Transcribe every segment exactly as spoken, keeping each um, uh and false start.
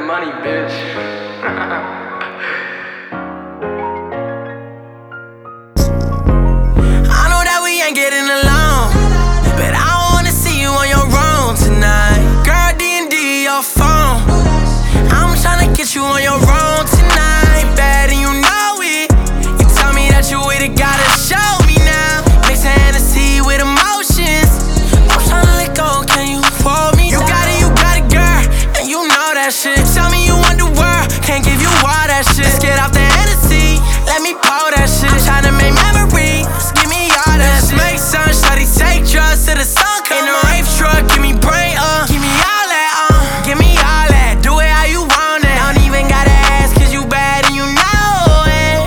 money, bitch. I know that we ain't getting along, but I wanna see you on your own tonight. Girl, D and D your phone. I'm tryna get you on your own tonight. Bad and you know it. You tell me that you with it, gotta show me now. Mix Hennessy with emotions. I'm tryna let go, can you hold me? You got it, you got it, girl, and you know that shit. Tell me you want the world, can't give you all that shit. Let's get off the Hennessy, let me pour that shit. I'm tryna make memories, give me all that shit. Make sun, shawty, take drugs till the sun come. In the rave truck, give me brain, uh give me all that, uh give me all that, do it how you want it. Don't even gotta ask, cause you bad and you know it.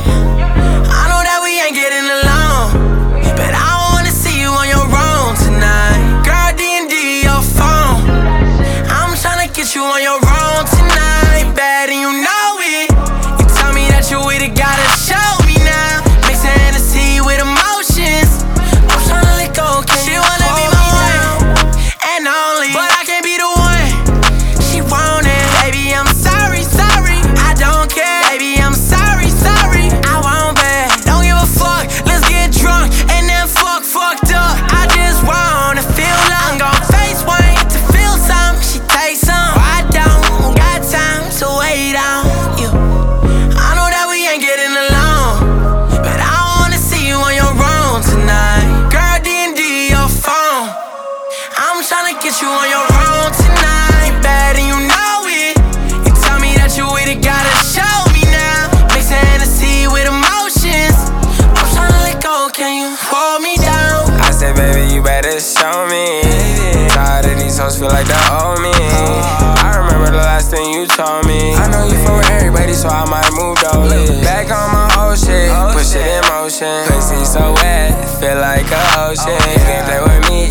I know that we ain't getting along, but I wanna see you on your own tonight. Girl, D and D your phone. I'm tryna get you on your own tonight. Bad and you know it. You tell me that you with it, gotta show me now. Mix Hennessy with emotions. I'm tryna let go, can she wanna be my one and only, but I can't be the one she wanted. Baby, I'm sorry, sorry, I don't care. Baby, I'm sorry, sorry, I won't bad. Don't give a fuck, let's get drunk and then fuck fucked up. I just wanna feel love. I'm gon' face one to feel some. She takes some, I don't got time to wait on you. I know that we ain't getting along, but I wanna see you on your own tonight. Girl, D and D your phone. I'm tryna get you on your own tonight. Bad and you know it. You tell me that you with it, gotta show me now. Mix Hennessy with emotions. I'm tryna let go, can you hold me down? I said, baby, you better show me. Tired of these hoes feel like they owe me. I remember the last thing you told me. I know you for everybody, so I might move those. Back on my old shit, push it in motion. Pussy so wet, feel like a ocean. You can't play with me,